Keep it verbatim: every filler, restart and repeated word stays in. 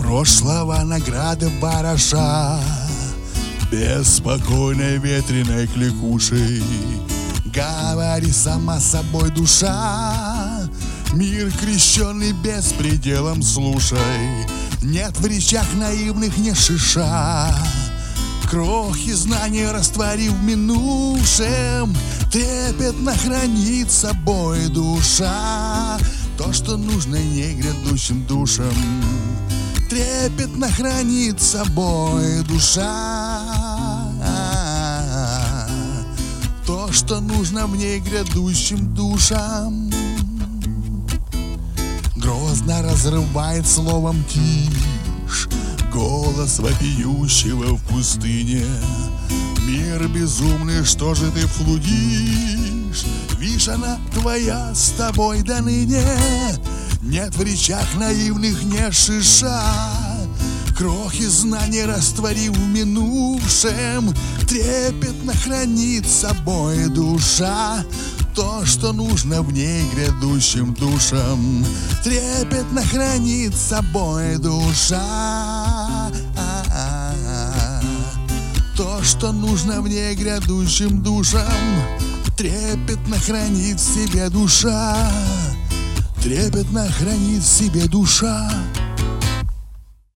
прошлого награды вороша, беспокойной ветреной кликушей. Говори сама собой, душа, мир крещенный беспределом слушай. Нет в речах наивных не шиша, крохи знаний раствори в минувшем. Трепетно хранит собой душа то, что нужно не грядущим душам. Трепетно хранит собой душа то, что нужно в ней грядущим душам. Грозно разрывает словом тишь голос вопиющего в пустыне. Мир безумный, что же ты флудишь? Вишь, она твоя с тобой до ныне. Нет в речах наивных не шиша, крохи знаний раствори в минувшем. Трепетно хранит собой душа то, что нужно в ней грядущим душам. Трепетно хранит собой душа то, что нужно в ней грядущим душам. Трепетно хранит в себе душа, трепетно хранит в себе душа.